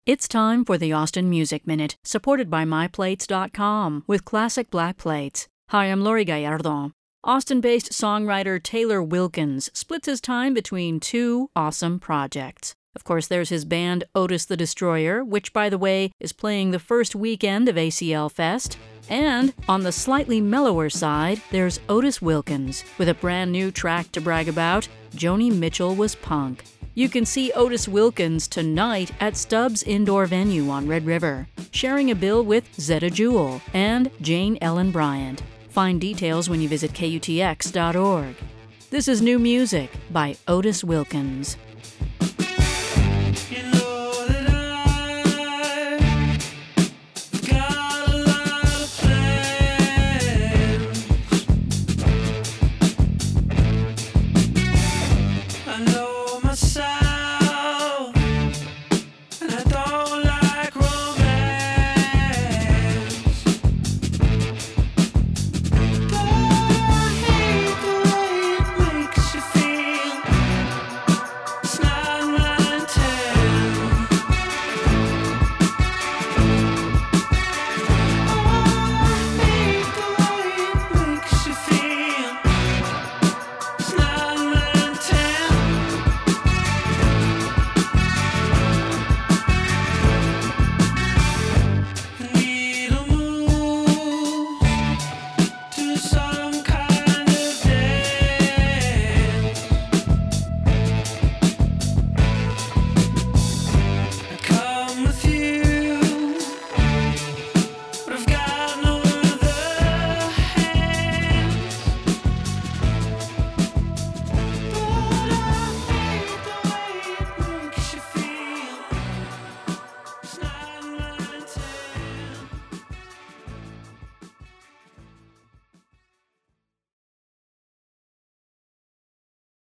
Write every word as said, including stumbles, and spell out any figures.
It's time for the Austin Music Minute, supported by my plates dot com with classic black plates. Hi, I'm Lori Gallardo. Austin-based songwriter Taylor Wilkins splits his time between two awesome projects. Of course, there's his band Otis the Destroyer, which, by the way, is playing the first weekend of A C L Fest. And on the slightly mellower side, there's Otis Wilkins, with a brand new track to brag about, Joni Mitchell Was Punk. You can see Otis Wilkins tonight at Stubbs Indoor Venue on Red River, sharing a bill with Zetta Jewel and Jane Ellen Bryant. Find details when you visit K U T X dot org. This is new music by Otis Wilkins.